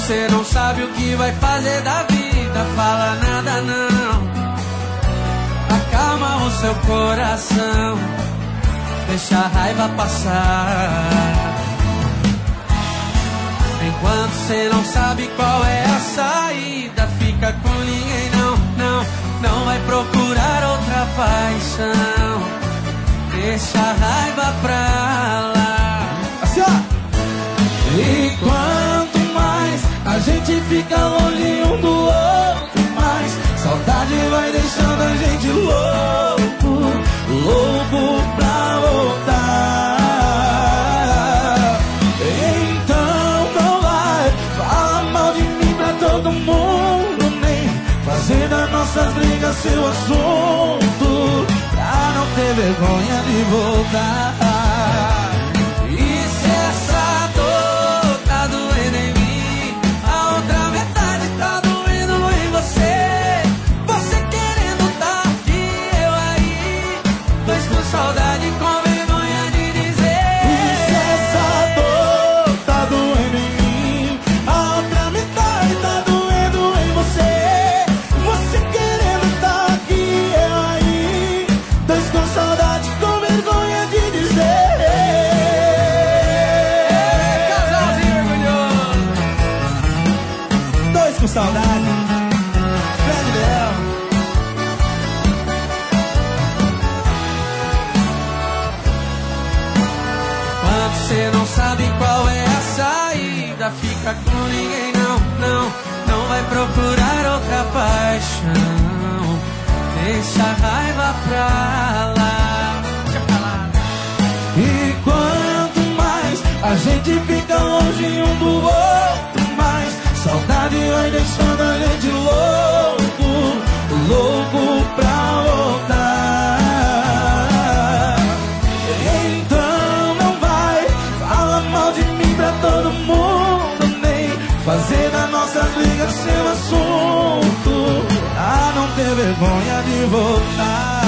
Você não sabe o que vai fazer da vida, fala nada não. Acalma o seu coração, deixa a raiva passar. Enquanto você não sabe qual é a saída, fica com ninguém não, não. Não vai procurar outra paixão, deixa a raiva pra lá. Assim, ó. E quanto mais a gente fica longe um do outro, mais saudade vai deixando a gente louco, louco pra voltar. Então não vai falar mal de mim pra todo mundo, nem fazer das nossas brigas seu assunto, pra não ter vergonha de voltar. E se essa dor tá doendo em mim, a outra metade tá doendo em você. Você querendo tá aqui, eu aí, dois com saudade, com vergonha de dizer. E se essa dor tá doendo em mim, a outra metade tá doendo em você. Você querendo tá aqui, eu aí, dois com saudade, com vergonha de dizer. Casalzinho orgulhoso. Dois com saudade, Fred Leão. Quando você não sabe qual é a saída, fica com ninguém não, não. Não vai procurar outra paixão, deixa a raiva pra lá. Deixa pra lá. E quanto mais a gente fica longe um do outro, mais saudade vai deixando a gente louco, louco pra voltar. Então não vai falar mal de mim pra todo mundo, nem fazer das nossas brigas seu assunto, a não ter vergonha de voltar.